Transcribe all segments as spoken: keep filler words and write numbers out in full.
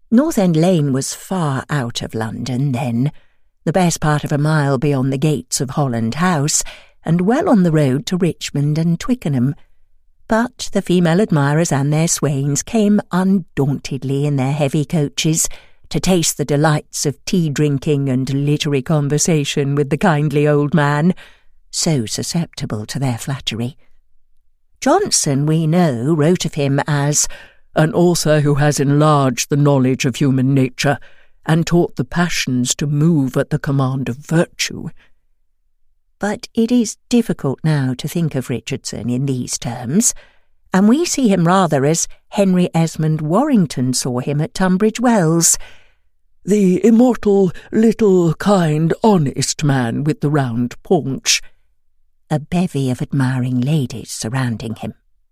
North End Lane was far out of London then, the best part of a mile beyond the gates of Holland House, and well on the road to Richmond and Twickenham. But the female admirers and their swains came undauntedly in their heavy coaches to taste the delights of tea-drinking and literary conversation with the kindly old man, so susceptible to their flattery. Johnson, we know, wrote of him as an author who has enlarged the knowledge of human nature and taught the passions to move at the command of virtue. But it is difficult now to think of Richardson in these terms, and we see him rather as Henry Esmond Warrington saw him at Tunbridge Wells, the immortal, little, kind, honest man with the round paunch, a bevy of admiring ladies surrounding him.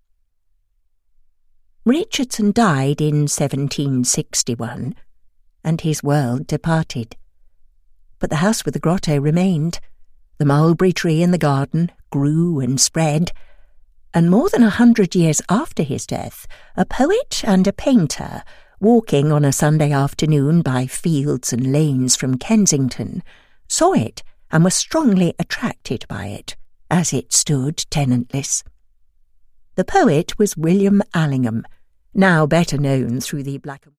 Richardson died in seventeen sixty-one, and his world departed. But the house with the grotto remained. The mulberry tree in the garden grew and spread, and more than a hundred years after his death, a poet and a painter, walking on a Sunday afternoon by fields and lanes from Kensington, saw it and was strongly attracted by it, as it stood tenantless. The poet was William Allingham, now better known through the black